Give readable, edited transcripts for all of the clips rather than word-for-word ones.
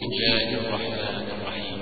الله الرحمن الرحيم.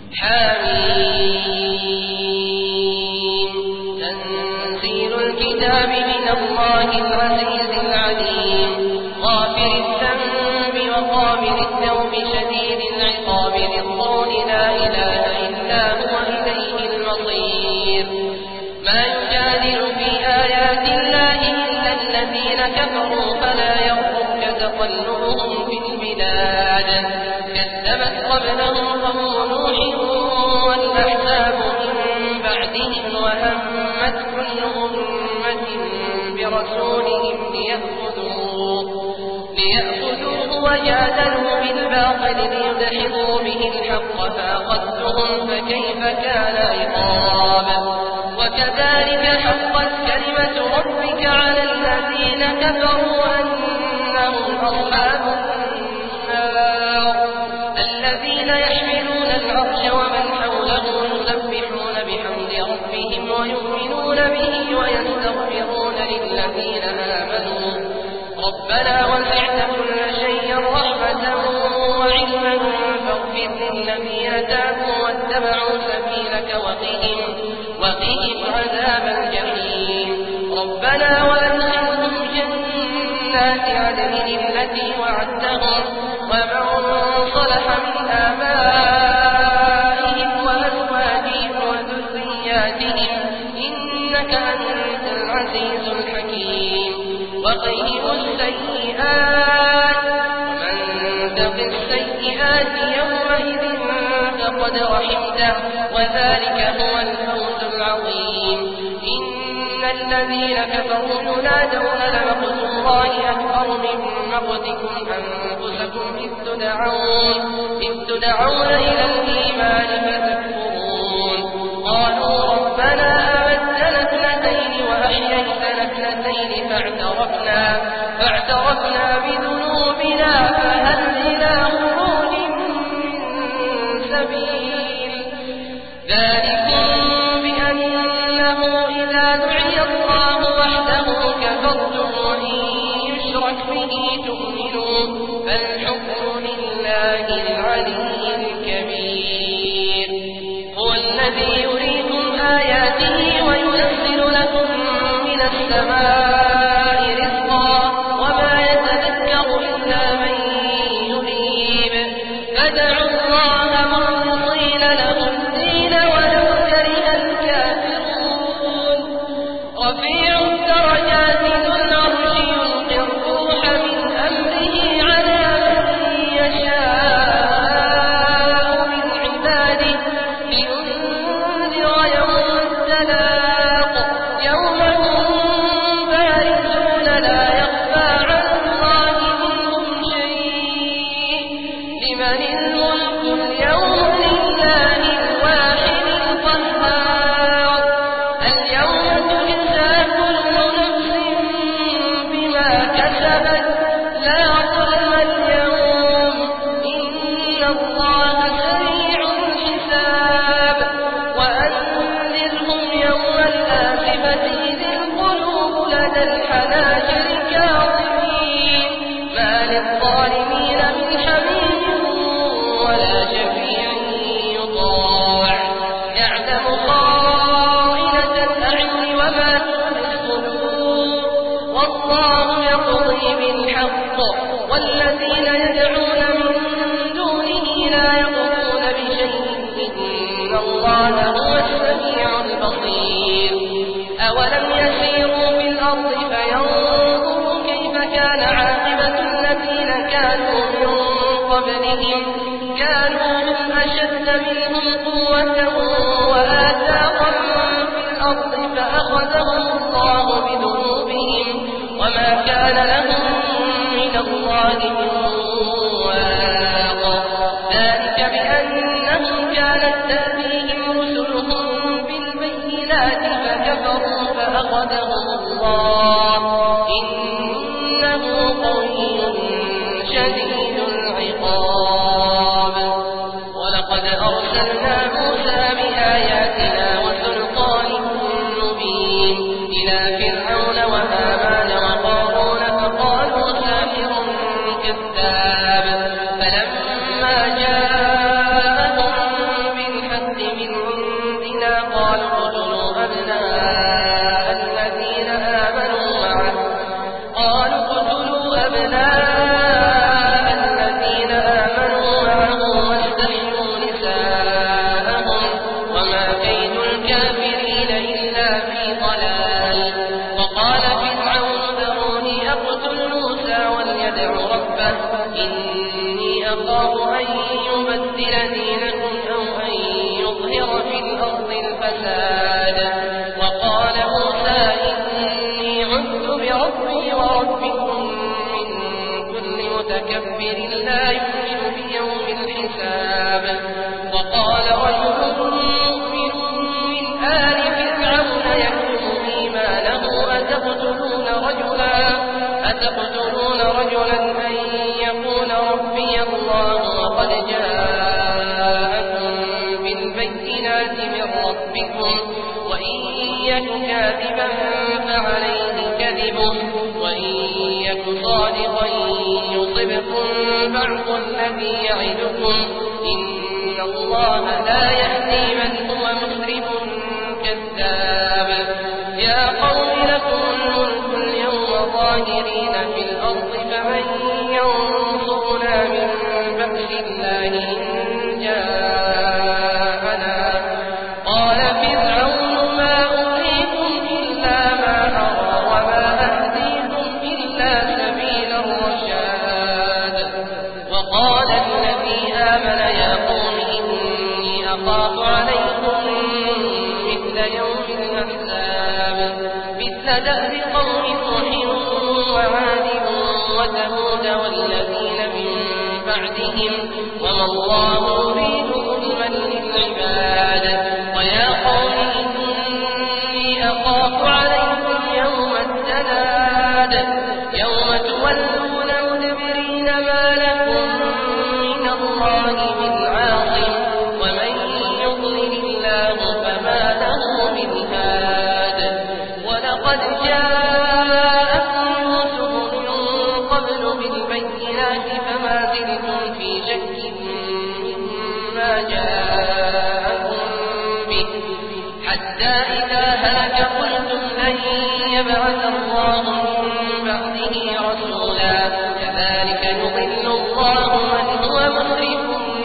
حميم. تنزيل الكتاب من الله العزيز العليم. غافر الذنب وقابل التوب شديد العقاب ذي الطول لا إله إلا هو إليه المصير. ما يجادل في آيات الله إلا الذين كفروا فلا يغرك تقلبهم في البلاد. كذبت قبلهم قوم نوح والأحزاب من بعدهم وهمت كل أمة برسولهم ليأخذوه وجادلوا بالباطل ليدحضوا به الحق فأخذتهم فكيف كان عقاب. وكذلك حقت كلمة ربك على الذين كفروا أنهم أصحاب النار. الذين يحملون العرش ومن حوله يسبحون بحمد ربهم ويؤمنون به ويستغفرون للذين آمنوا ربنا وسعت كل شيء رحمة وعلما فاغفر للذين تابوا واتبعوا سبيلك وقهم عذاب الجحيم. ربنا وأدخلهم جنات عدن التي وعدتهم ومن صلح من آبائهم وأزواجهم وذرياتهم إنك أنت العزيز الحكيم. وقهم السيئات ومن تق السيئات يومئذ فقد رحمته وذلك هو الفوز العظيم. إن الذين كفروا ينادون لمقت الله أكبر من مقتكم أنفسكم إذ تدعون إلى الإيمان فتكفرون. قالوا ربنا أمتنا اثنتين وأحييتنا اثنتين فاعترفنا بذنوبنا فهل إلى خروج من سبيل. ذلكم بأنه إذا دعي الله وحده كفرتم وإن يشرك به تؤمنون فالحكم لله العلي الكبير. هو الذي يريكم آياته وينزل لكم من السماء رزقا وما يتذكر إلا من ينيب. فادعوا الله مخلصين له الدين ولو كره الكافرون. رفيع الدرجات ذو العرش يلقي الروح من أمره على من يشاء من عباده لينذر يوم التلاق يوم هم بارزون لا يخفى على الله منهم شيء. لمن الملك اليوم لله الواحد القهار. اليوم تجزى كل نفس بما كسبت لا ظلم اليوم إن الله سريع الحساب. وأنذرهم يوم الآزفة إذ القلوب لدى الحناجر كاظمين ما للظالمين من حميم ولا شفيع يطاع. يعلم خائنة الأعين وما تخفي الصدور والله يقضي بالحق والذين يدعون من دونه لا يقضون بشيء إن الله هو السميع البصير. أولم يسيروا في الأرض فينظروا كيف كان عاقبة الذين كانوا من قبلهم كانوا هم أشد منهم قوة وآثارا في الأرض فأخذهم الله بذنوبهم وما كان لهم من الله من واق. ذلك بأنهم كانت تأتيهم رسلهم بالبينات فكفروا فأخذهم الله إنه قوي شديد العقاب. ولقد أرسلنا موسى بآياتنا وسلطان مبين إلى فرعون وهامان وقارون فقالوا ساحر كذاب. فلما جاء أن يبدل دينكم أو أن يظهر في الأرض الفساد. وقال موسى إني عذت بربي وربكم من كل متكبر لا يؤمن بيوم الحساب. وقال رجل مؤمن من آل فرعون يكتم إيمانه أتقتلون رجلا أن يقول ربي الله وقد جاءكم بالبينات من ربكم وإن يك كاذبا فعليه كذبه وإن يك صادقا يصبكم بعض الذي يعدكم إن الله لا يهدي من هو مسرف كذاب. يا قوم لكم الملك اليوم ظاهرين في الأرض فمن ينصرنا من بأس الله إن جاءنا. قال فرعون ما أريكم إلا ما أرى وما أهديكم إلا سبيل الرشاد. وقال الذي آمن يا قوم إني أخاف عليكم مثل يوم الأحزاب مثل دأب قوم نوح وعاد وثمود والذين من بعدهم وما الله يريد ظلما للعباد. ويا قوم إني أخاف عليكم يوم التناد يوم تولون مدبرين ما لكم من الله من عاصم ومن يضلل الله فما له من هاد. ولقد جاءكم يوسف من قبل بالبينات فما زلتم في شك مما جاءكم به حتى إذا هلك قلتم لن يبعث الله من بعده رسولا كذلك يضل الله من هو مسرف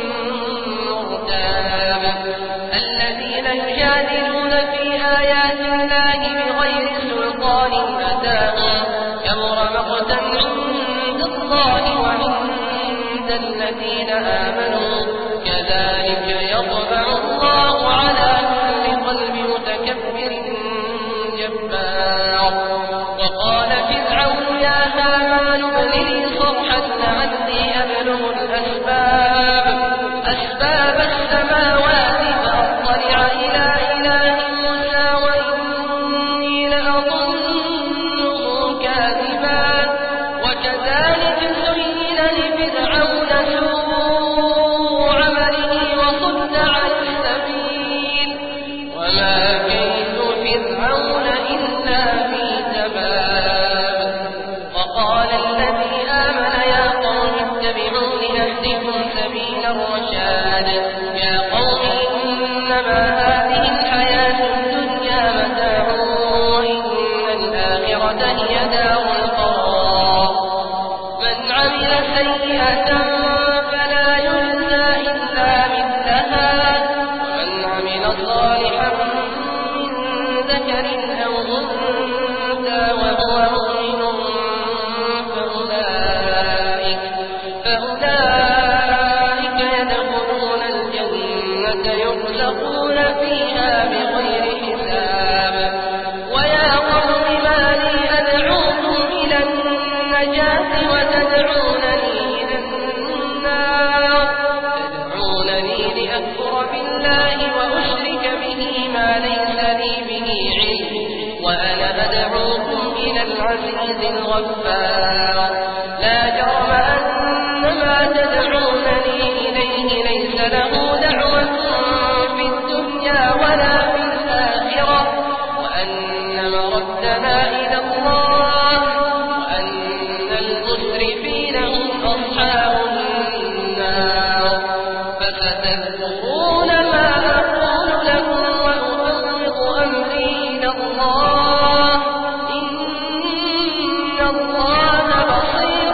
مرتاب. الذين يجادلون في آيات الله بغير سلطان أتاهم كبر مقتا عند الله وعند الذين آمنوا كذلك يطبع الله على كل قلب متكبر جبار. وقال فرعون يا هامان ابن لي صرحا لعلي أبلغ أسباب السماوات فأطلع إلى إله موسى وإني لأظنه كاذبا. وكذلك زين لفرعون سوء عمله وصد عن السبيل وما كيد فرعون إلا في تباب. وقال الذي آمن يا قوم اتبعون أهدكم سبيل الرشاد. يا قوم إنما هذه الحياة الدنيا متاع وإن الآخرة هي دار القرار. من عمل سيئة فلا يجزى إلا مثلها ومن عمل صالحا من ذكر أو أنثى وهو مؤمن فأولئك يدخلون الجنة يرزقون فيها بغير حساب. ويا قوم ما لي أدعوكم إلى النجاة وتدعونني إلى النار. تدعونني لأكفر بالله وأشرك به ما ليس لي به علم وأنا أدعوكم إلى العزيز الغفار. لا جرم أن ما تدعونني إليه ليس له دعوة في الدنيا ولا في الآخرة وأن مردنا إلى الله وأن المسرفين هم أصحاب النار. فستذكرون ما أقول لكم وأفوض أمري إلى الله إن الله بصير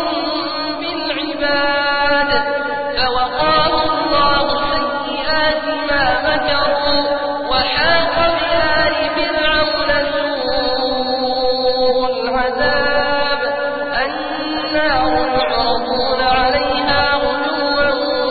بالعباد. فوقاه الله سيئات ما مكروا وحاق بآل فرعون سوء العذاب. النار يعرضون عليها غدوا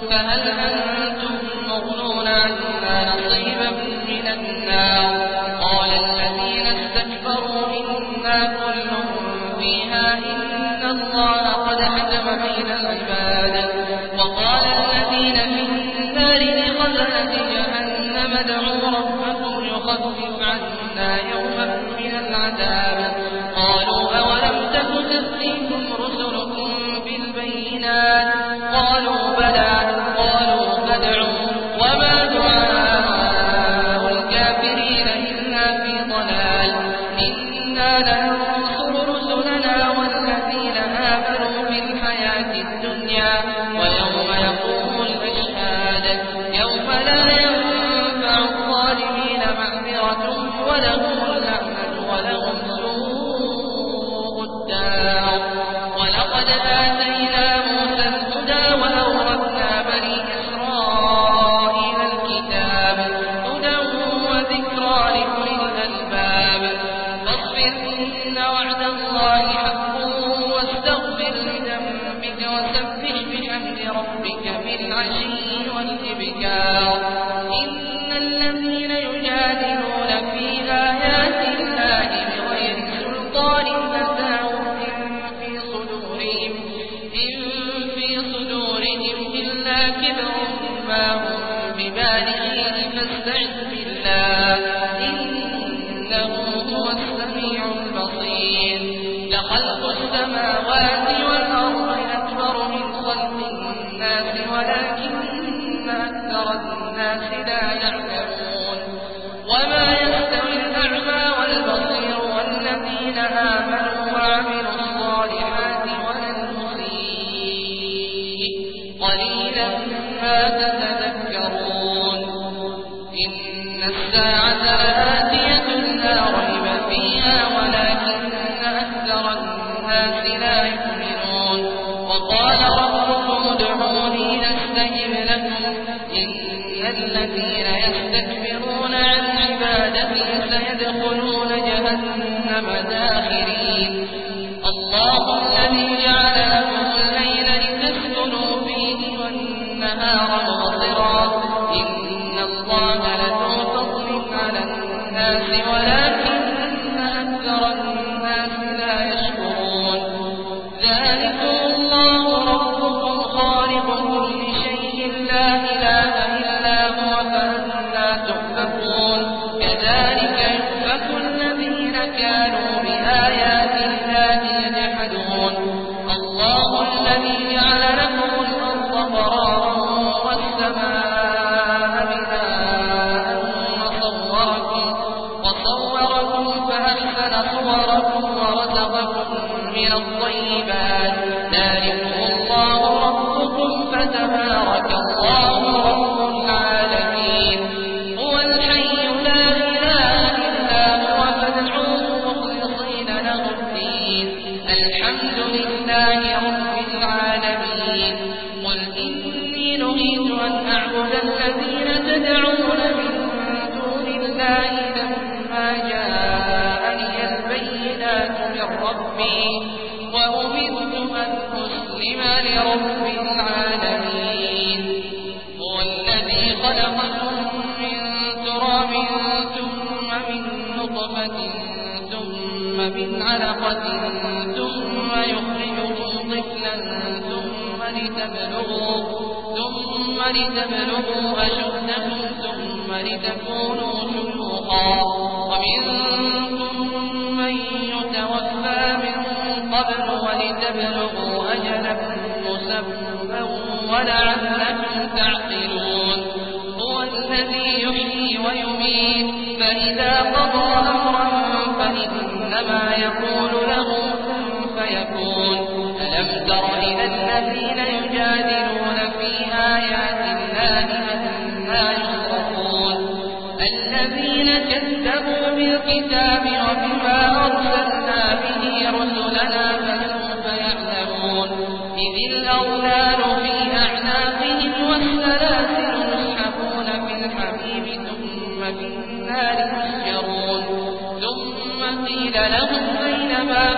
فهل أنتم مغنون عنا نصيبا من النار قال الذين استكبروا إنا كل فيها إن الله قد حكم بين العباد وقال الذين في النار لخزنة جهنم ادعوا ربكم يخفف عنا يوما من العذاب قالوا أولم تك تأتيكم رسلكم بالبينات قالوا بلى قالوا فادعوا وما دعاء الكافرين إلا في ضلال إنا لننصر رسلنا والذين آمنوا في الحياة الدنيا ويوم يقوم الأشهاد يوم لا ينفع الظالمين معذرتهم ولهم اللعنة ولهم سوء الدار ولقد آتينا موسى الهدى وأورثنا بني إسرائيل الكتاب هدى وذكرى لأولي الألباب فاصبر إن وعد الله حق واستغفر لذنبك وسبح بحمد ربك بالعشي والإبكار إن الذين يجادلون في آيات الله بغير سلطان أتاهم إن في صدورهم إلا كبر ما هم ببالغيه فاستعذ بالله إنه هو السميع البصير لخلق السماوات والأرض أكبر من خلق الناس ولكن أكثر الناس لا يعلمون وما يستوي الأعمى والبصير والذين آمنوا وعملوا الصالحات ولا المسيء قليلا ما تتذكرون إن الساعة لآتية لا ريب فيها ولكن أكثر الناس لا يؤمنون وقال ربكم ادعوني أستجب لكم إن الذين يستكبرون عن عبادتي سيدخلون جهنم داخرين الله الذي جعل لكم الليل لتسكنوا فيه والنهار مبصرا إن الله لذو فضل على الناس ولكن أكثر الناس لا يشكرون ذلكم الله ربكم خالق كل شيء لا إله إلا هو فأنى تؤفكون كذلك يؤفك الذين كانوا بآيات الله يجحدون الله الذي جعل لكم الأرض قرارا والسماء بناء وصوركم فأحسن صوركم ورزقكم من الطيبات ذلكم الله ربكم فتبارك الله رب العالمين هو الحي لا إله إلا هو فادعوه مخلصين له الدين الحمد لله رب العالمين قل إني نهيت أن أعبد الذين تدعون من دون الله لما جاءني البينات من ربي وأمرت أن أسلم لرب العالمين هو الذي خلقكم من تراب ثم من نطفة ثم من علقة ثم يخرجكم طفلا ثم لتبلغوا أشدكم ثم لتكونوا شيوخا ومنكم من يتوفى من قبل ولتبلغوا أجلا مسمى ولعلكم تعقلون هو الذي يحيي ويميت فإذا قضى أمرا فإنما يقول له كن فيكون ألم تر إلى الذين يجادلون في آيات الله أنى يصرفون الذين كذبوا بالكتاب وبما أرسلنا به رسلنا فسوف يعلمون إذ الأغلال في أعناقهم والسلاسل يسحبون في الحميم ثم في النار يسجرون ثم قيل لهم أينما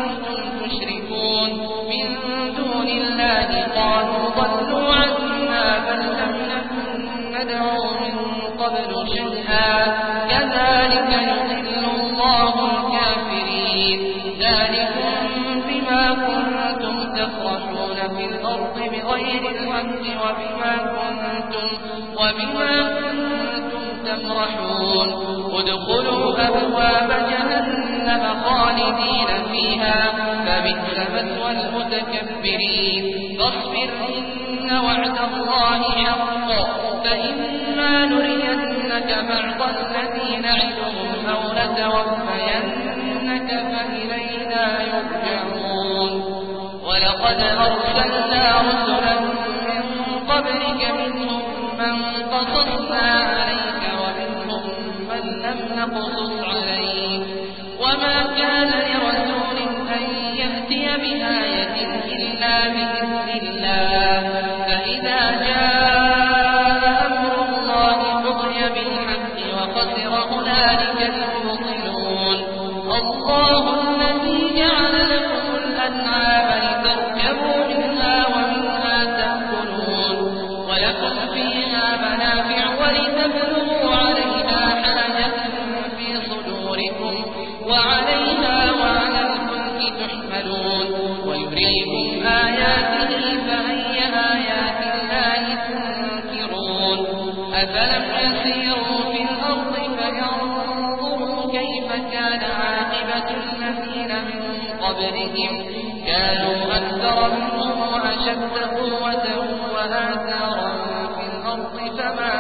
كنتم تشركون من دون الله قالوا ضلوا عنا بغير الحق وبما كنتم تمرحون ادخلوا أبواب جهنم خالدين فيها فبئس مثوى المتكبرين فاصبر إن وعد الله حق فإما نرينك بعض الذي نعدهم أو نتوفينك فإلينا يرجعون ولقد أرسلنا رسلا من قبلك منهم من قصصنا عليك ومنهم من لم نقصص عليك وما كان لرسول أن يأتي بآية إلا بإذن الله فإذا جاء أمر الله قضي بالحق وخسر هنالك المبطلون الله الذي جعل لكم الأنعام لتركبوا منها ومنها تأكلون ولكم فيها منافع ولتبلغوا عليها حاجة في صدوركم وعليها وعلى الفلك تحملون ويريكم آياته فأي آيات الله تنكرون أفلم يسيروا في الأرض فينظروا كيف كان عاقبة الذين من قبلهم كانوا أكثر منهم وأشد قوة وآثارا في الأرض فما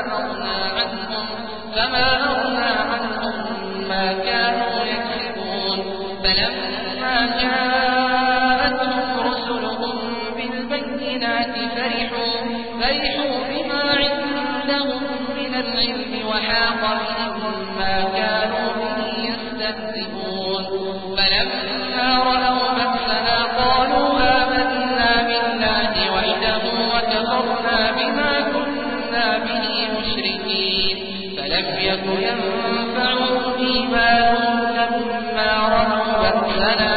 أغنى عنهم ما كانوا يكسبون فلما جاءتهم رسلهم بالبينات فرحوا بما عندهم من العلم وحاق بهم ما كانوا به يستهزئون فلما رأوا بأسنا قالوا آمنا بالله وحده وكفرنا بما كنا به مشركين فلم يك ينفعهم إيمانهم لما رأوا بأسنا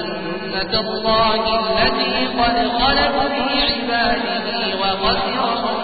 سنة الله التي قد خلت في عباده وخسر